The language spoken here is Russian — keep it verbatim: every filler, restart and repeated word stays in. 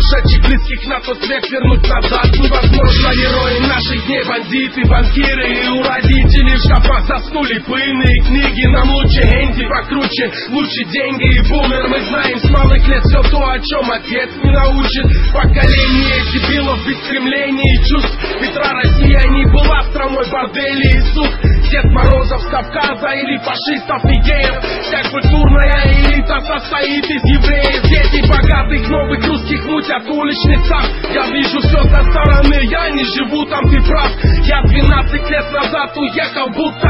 ушедших близких на тот свет вернуть назад невозможно. Герои наших дней, бандиты, банкиры и у родителей в шкафах заснули пыльные книги. Нам лучше Энди, покруче, лучше деньги и бумер. Мы знаем с малых лет все то, о чем отец не научит. Поколение дебилов без стремлений и чувств. Ветра Россия не была страной борделей и суд. Дед Морозов с Кавказа или фашистов и геев. Вся культурная элита состоит из евреев. Дети богатых новых русских мутят уличный сад. Я вижу все со стороны, я не живу там, ты прав. Я двенадцать лет назад уехал, будто